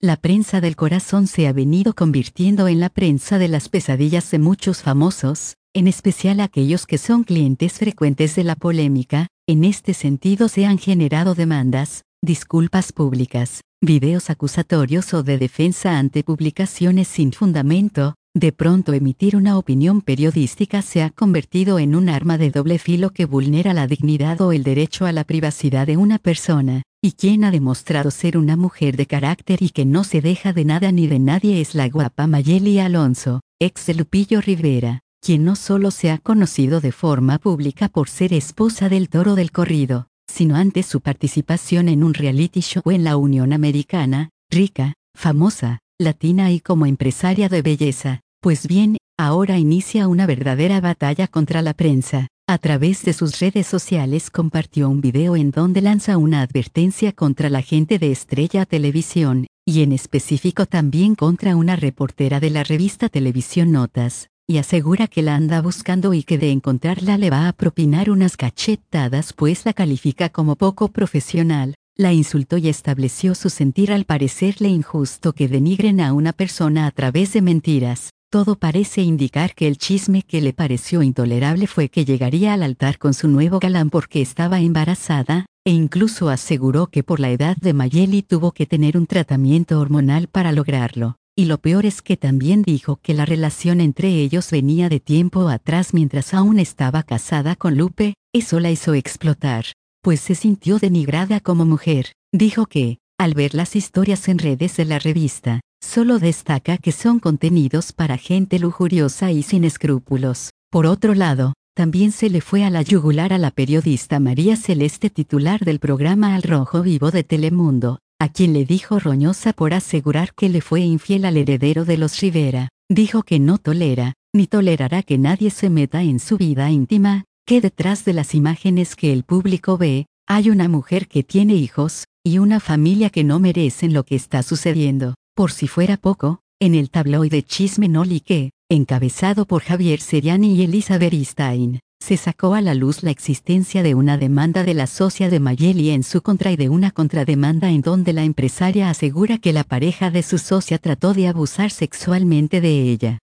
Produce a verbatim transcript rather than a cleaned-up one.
La prensa del corazón se ha venido convirtiendo en la prensa de las pesadillas de muchos famosos, en especial aquellos que son clientes frecuentes de la polémica. En este sentido se han generado demandas, disculpas públicas, videos acusatorios o de defensa ante publicaciones sin fundamento. De pronto emitir una opinión periodística se ha convertido en un arma de doble filo que vulnera la dignidad o el derecho a la privacidad de una persona, y quien ha demostrado ser una mujer de carácter y que no se deja de nada ni de nadie es la guapa Mayeli Alonso, ex de Lupillo Rivera, quien no solo se ha conocido de forma pública por ser esposa del Toro del Corrido, sino ante su participación en un reality show en la Unión Americana, rica, famosa, latina y como empresaria de belleza. Pues bien, ahora inicia una verdadera batalla contra la prensa. A través de sus redes sociales compartió un video en donde lanza una advertencia contra la gente de Estrella Televisión, y en específico también contra una reportera de la revista Televisión Notas, y asegura que la anda buscando y que de encontrarla le va a propinar unas cachetadas pues la califica como poco profesional. La insultó y estableció su sentir al parecerle injusto que denigren a una persona a través de mentiras. Todo parece indicar que el chisme que le pareció intolerable fue que llegaría al altar con su nuevo galán porque estaba embarazada, e incluso aseguró que por la edad de Mayeli tuvo que tener un tratamiento hormonal para lograrlo. Y lo peor es que también dijo que la relación entre ellos venía de tiempo atrás mientras aún estaba casada con Lupe. Eso la hizo explotar, pues se sintió denigrada como mujer. Dijo que, al ver las historias en redes de la revista, solo destaca que son contenidos para gente lujuriosa y sin escrúpulos. Por otro lado, también se le fue a la yugular a la periodista María Celeste, titular del programa Al Rojo Vivo de Telemundo, a quien le dijo roñosa por asegurar que le fue infiel al heredero de los Rivera. Dijo que no tolera, ni tolerará que nadie se meta en su vida íntima, que detrás de las imágenes que el público ve, hay una mujer que tiene hijos, y una familia que no merecen lo que está sucediendo. Por si fuera poco, en el tabloide Chisme No Like, encabezado por Javier Seriani y Elizabeth Stein, se sacó a la luz la existencia de una demanda de la socia de Mayeli en su contra y de una contrademanda en donde la empresaria asegura que la pareja de su socia trató de abusar sexualmente de ella.